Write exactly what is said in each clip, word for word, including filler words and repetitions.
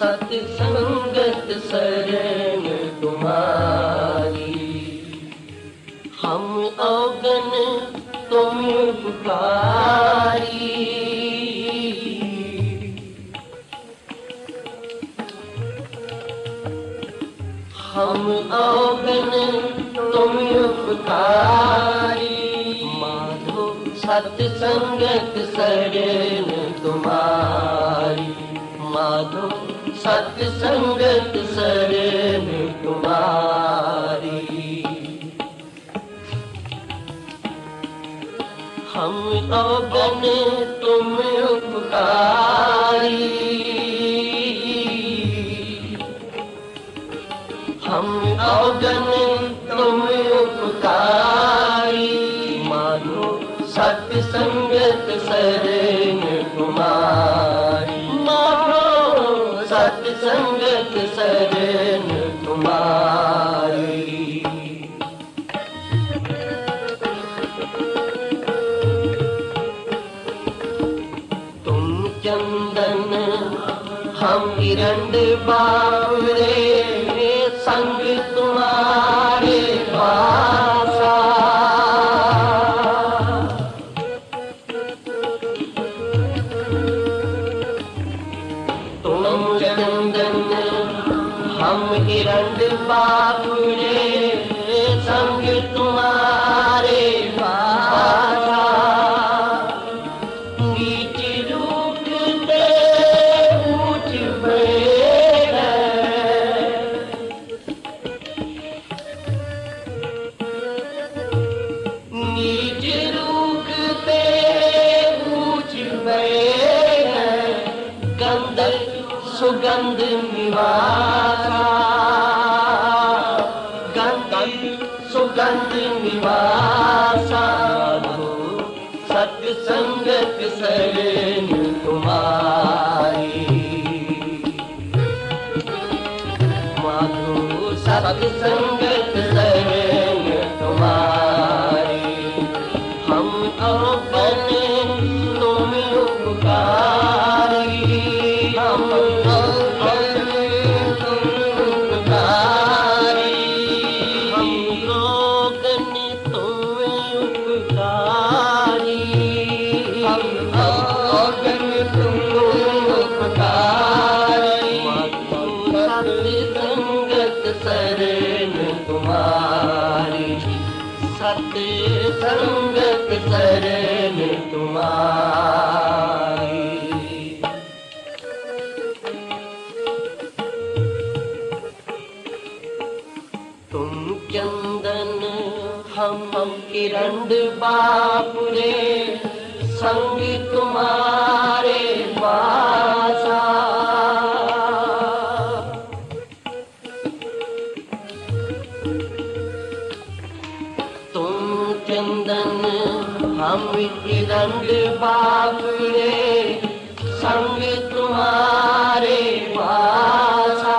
सत्संगत शरण तुम्हारी, हम अवगन तुम उपकारी। हम अवगन तुम उपकारी, माधो सत्संगत शरण तुम्हारी, माधो सत्संगत शरण तुम्हारी। हम अवगन तुम उपकारी, हम अवगन तुम उपकारी, मानो सत्संगत शरण तुम्हारी, मानो सत्संगत शरण तुम्हारी। तुम चंदन हम हिरंड बावरे, संग तुम्हारे पासा। तुम चंदन हम हिरंड बावरे, संग तुम्हारे पासा। नीच रूप दे ऊंच बैठे, नीच रूप दे ऊंच बैठे, गंध सुगंध निवासा, गंध सुगंध निवासा। सत्संगत शरण तुम्हारी, माधो सत्संगत शरण तुम्हारी। हम अवगन तुम उपकारी, हम अवगन तुम उपकारी, हम रोगन तुम उपकारी, हम अवगन तुम उपकारी। सत्संगत शरण तुम्हारी, सत्संगत शरण तुम्हारी। तुम चंदन हम हम किरण बापुरे, संग तुम्हारे पासा। तुम चंदन हम किरण बापुरे, संग तुम्हारे पासा।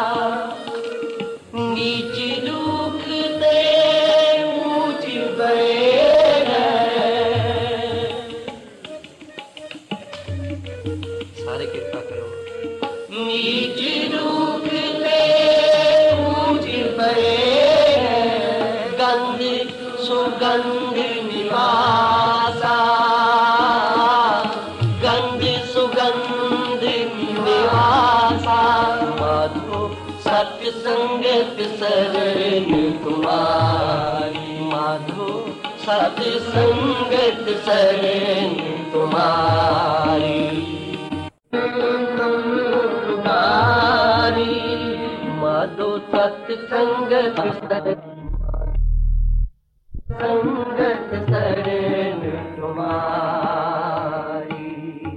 नीच रूप दे ऊंच बैठे, सारे कृपा करो। नीच रूप दे ऊंच बैठे, गंध सुगंध निवासा, गंध सुगंध निवासा। माधो सत्संगत शरण तुम्हारी, माधो सत्संगत शरण तुम्हारी। तुम्हारी माधो सत्संगत संगत शरण तुम्हारी।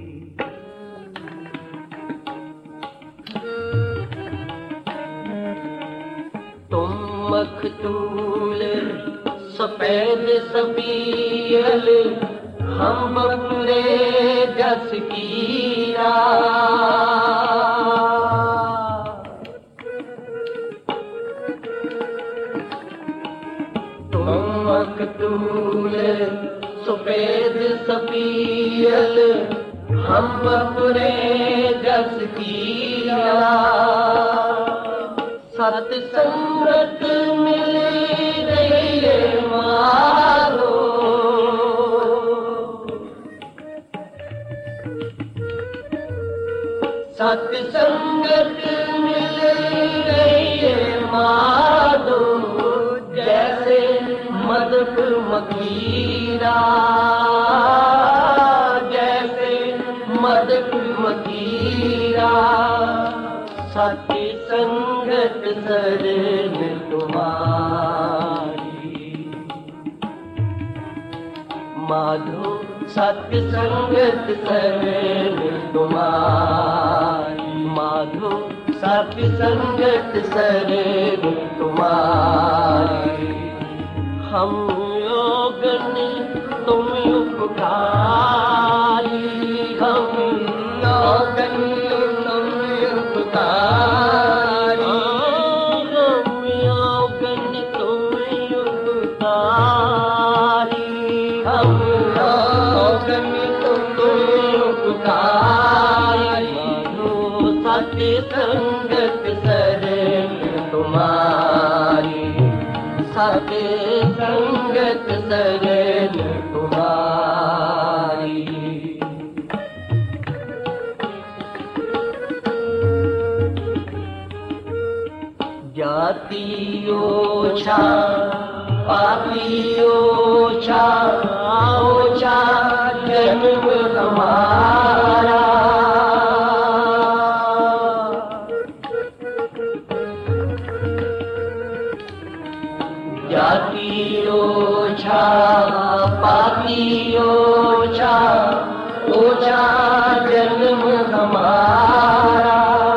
तुम मखतूल सफेद सफील, हम बबूरे जस कीरा। तुम मखतूल सफेद सफील, हम बपुरे जस किया। सत्संगत मिल रही है मारो, सत्संगत मिल रही है माधो, जैसे मदक मकीरा, जैसे मदक मकीरा। सत्संगत शरण तुम्हारी माधो, सत्संगत शरण तुम्हारी माधो, सत्संगत शरण तुम्हारी। हम योगन तुम उपकारी, हम योगन तुम उपकारी, हम योगन तुम उपकारी, हम योगन तुम उपकारी। सत्संगत शरण तुम्हारी, सत्संगत शरण तुम्हारी। जाति ओछा पापी ओछा, ओछा जन्म हमारा। जाति ओछा पापी ओछा, ओछा जन्म हमारा।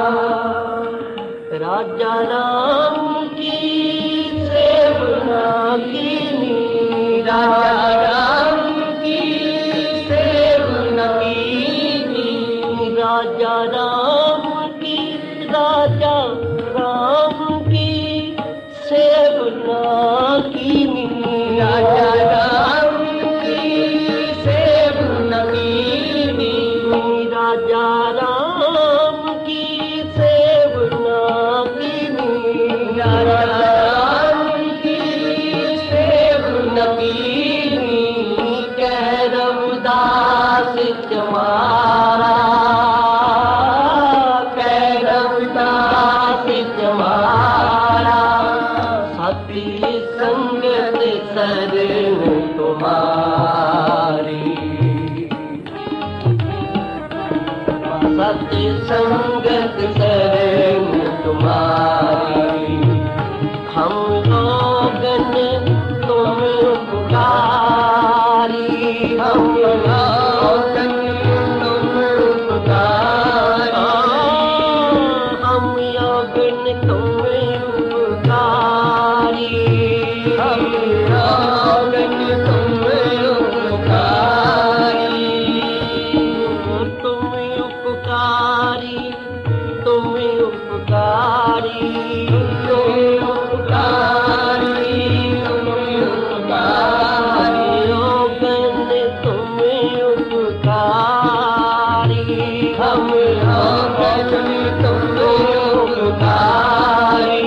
राजा राम की सेवना कीनी, राजा राम की सेवना कीनी, राजा राम की, राजा राम की सेवना कीनी, राजा राम की सेवना कीनी, राजा राम की सेवना कीनी, राजा राम की सेवना कीनी। कह रविदास तुम्हारा, कह रविदास तुम्हारा। सत्संगत शरण तुम्हारी, सत्संगत शरण तुम्हारी। हम लोगन तुम उपकारी, हम लोगन तुम उपकारी, हम लोगन तुम उपकारी, हम लोगन तुम उपकारी। तुम उपकारी, तुम उपकारी, तुम उपकारी, तुम उपकारी। लोगन तुम उपकारी, हम लोगन तुम उपकारी।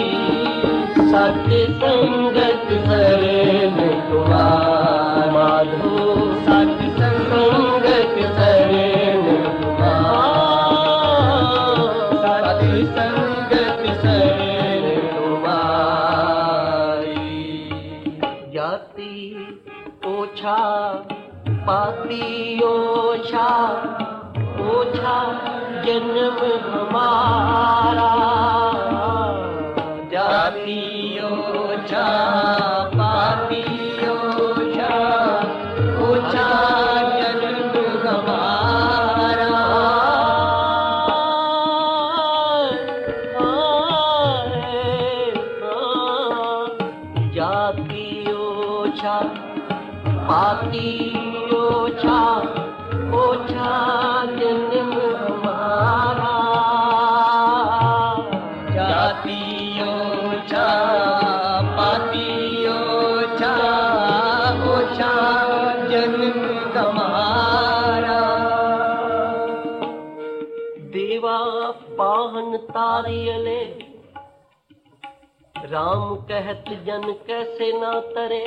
सत्संगत शरण तुम्हारी माधो, सत्संगत शरण तुम्हारी, सत्संगत शरण तुम्हारी। जाति ओछा पापी ओछा, ओछा जन्म हमारा। जाति ओछा पापी ओछा, ओछा जन्म हमारा। जाति ओछा पापी ओछा, ओछा जन्म हमारा। वाहन तारियले। राम कहत जन कैसे ना तरे,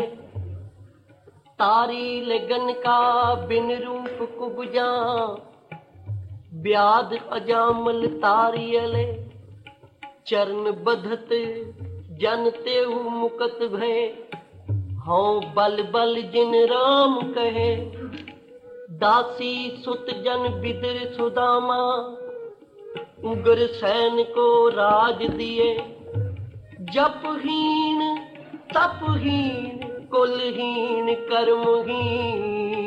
तारी लगन का बिन रूप कुबजा। ब्याद अजामल तारियले, चरण बधत जन तेहु मुकत भय। हाँ बल बल जिन राम कहे, दासी सुत जन बिदर सुदामा। उग्र सैन को राज दिए, जपहीन तपहीन कुलहीन कर्महीन।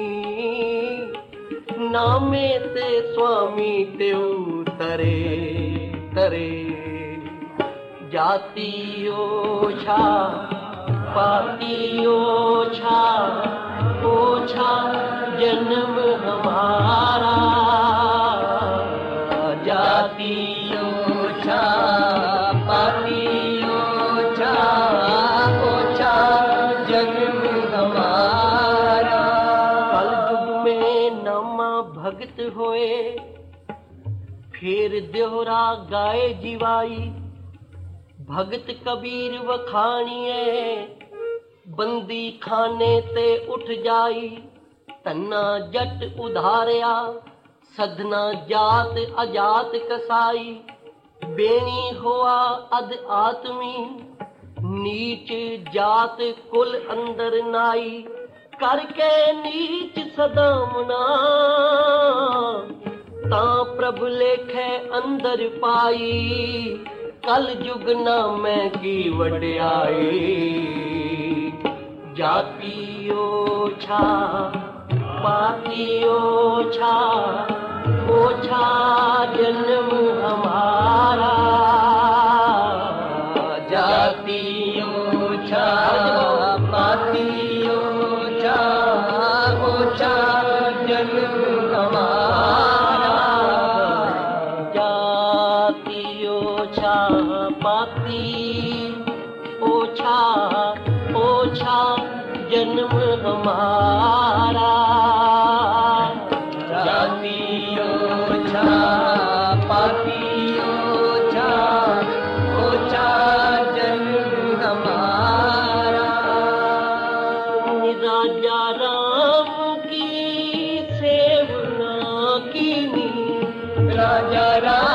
नामे ते स्वामी तेऊ तरे तरे। जाति ओछा पाती ओछा, ओछा जन्म हमारा। जाति ओछा पाती ओछा, ओछा जन्म हमारा। कलयुग में नामा भगत होए, फिर देहरा गाए जीवाई। भगत कबीर वखाणिए, बंदी खाने ते उठ जाई। तन्ना जट उधारिया, सधना जात अजात कसाई। बेणी हुआ अध आत्मी, नीच जात कुल अंदर नाई। करके नीच सदामना, ता प्रभु लेखे अंदर पाई। कल जुग नामे की वड्याई। जाति ओछा पाती ओछा, ओछा जन्म हमारा। जाति ओछा पाती ओछा, ओछा जन्म हमारा। जाति ओछा पाती ओछा, ओछा जन्म हमारा। जाति ओछा पाती ओछा, ओछा जन्म हमारा। राजा राम की सेवना कीनी, राजा राम